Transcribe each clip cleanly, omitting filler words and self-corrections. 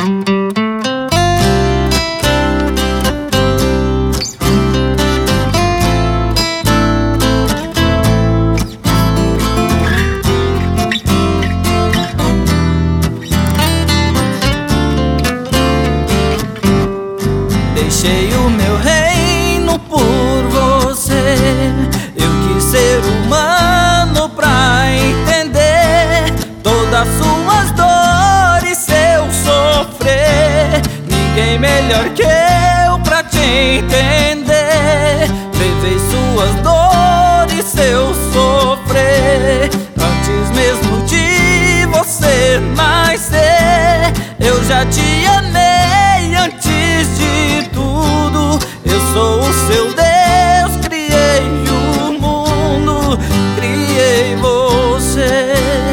Deixei o meu reino por você. Eu quis ser humano pra entender todas suas dores, seu sofrer. Ninguém melhor que eu pra te entender. Levei suas dores, seu sofrer. Antes mesmo de você nascer, eu já te amei antes de tudo. Eu sou o seu Deus, criei o mundo, criei você.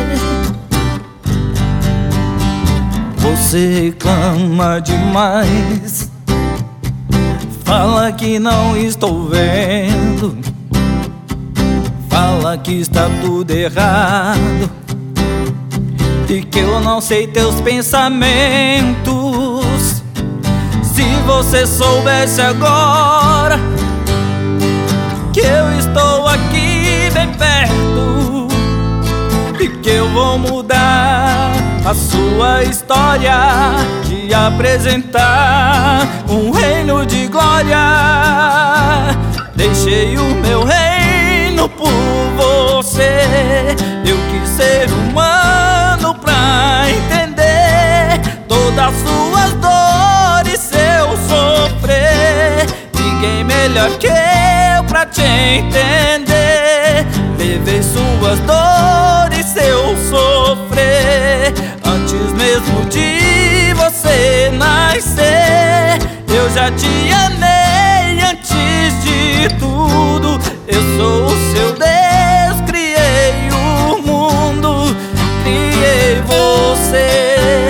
Você reclama demais, fala que não estou vendo, fala que está tudo errado e que eu não sei teus pensamentos. Se você soubesse agora que eu estou aqui bem perto e que eu vou mudar a sua história, te apresentar um reino de glória. Deixei o meu reino por você. Eu quis ser humano pra entender todas as suas dores, seu sofrer. Ninguém melhor que eu pra te entender. Levei suas dores, seu sofrer. Antes mesmo de você nascer, eu já te amei antes de tudo. Eu sou o seu Deus, criei o mundo, criei você.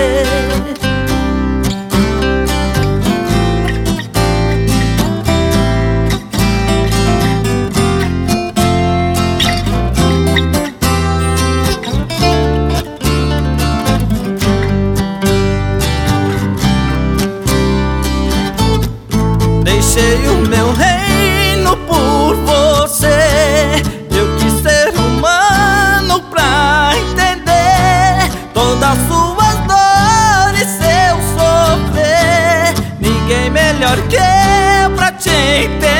Deixei o meu reino por você. Eu quis ser humano pra entender todas as suas dores, seu sofrer. Ninguém melhor que eu pra te entender.